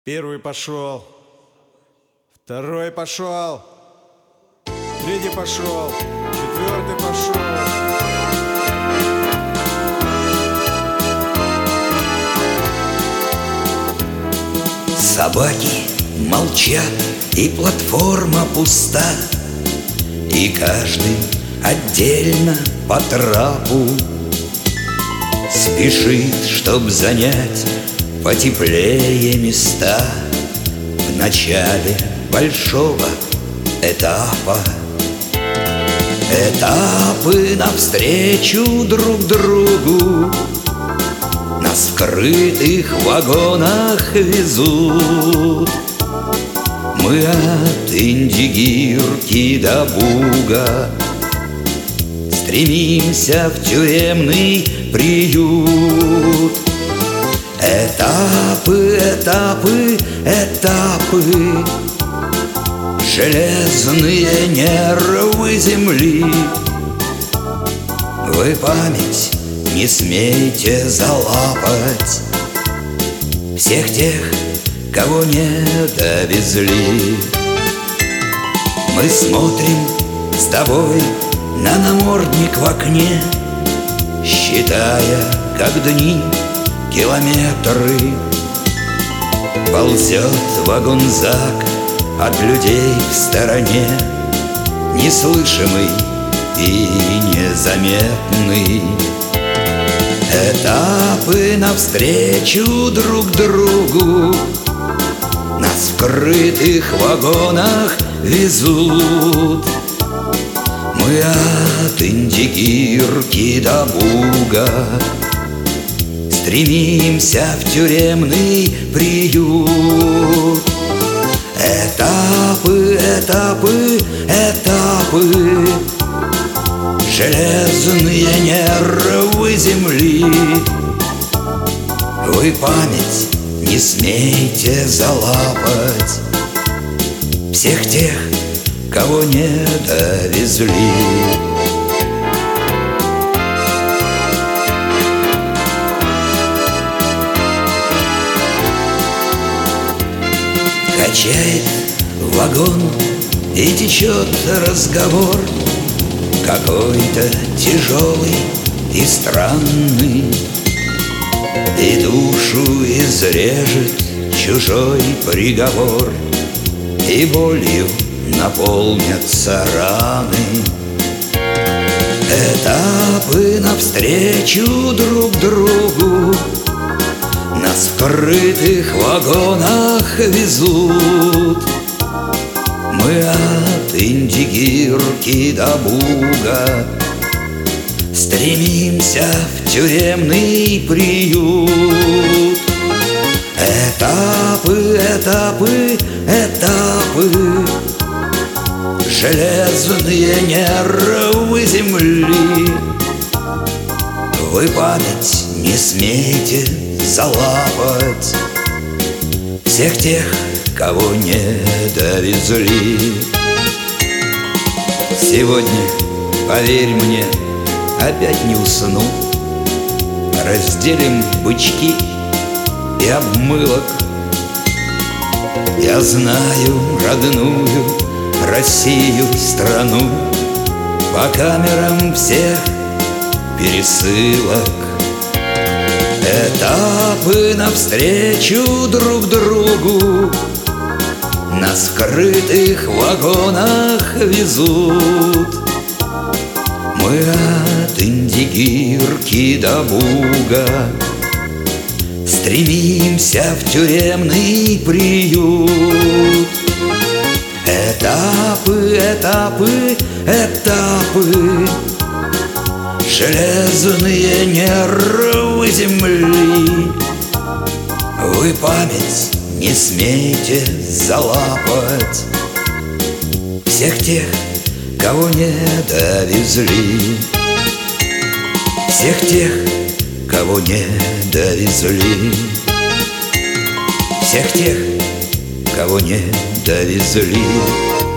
Первый пошел, второй пошел, третий пошел, четвертый пошел. Собаки молчат, и платформа пуста, и каждый отдельно по трапу спешит, чтоб занять потеплее места в начале большого этапа. Этапы навстречу друг другу нас в крытых вагонах везут. Мы от Индигирки до Буга стремимся в тюремный приют. Этапы, этапы, этапы, железные нервы земли. Вы память не смейте залапать всех тех, кого не довезли. Мы смотрим с тобой на намордник в окне, считая, как дни, километры. Ползет вагонзак от людей в стороне, неслышимый и незаметный. Этапы навстречу друг другу нас в крытых вагонах везут. Мы от Индигирки до Буга стремимся в тюремный приют. Этапы, этапы, этапы, железные нервы земли. Вы память не смейте залапать всех тех, кого не довезли. Качает вагон и течет разговор, какой-то тяжелый и странный, и душу изрежет чужой приговор, и болью наполнятся раны. Этапы навстречу друг другу нас в крытых вагонах везут. Мы от Индигирки до Буга стремимся в тюремный приют. Этапы, этапы, этапы, железные нервы земли. Вы память не смейте залапать всех тех, кого не довезли. Сегодня, поверь мне, опять не усну. Разделим бычки и обмылок. Я знаю родную Россию страну по камерам всех пересылок. Этапы навстречу друг другу нас в крытых вагонах везут. Мы от Индигирки до Буга стремимся в тюремный приют. Этапы, этапы, этапы, железные нервы земли. Вы память не смейте залапать всех тех, кого не довезли. Всех тех, кого не довезли. Всех тех, кого не довезли.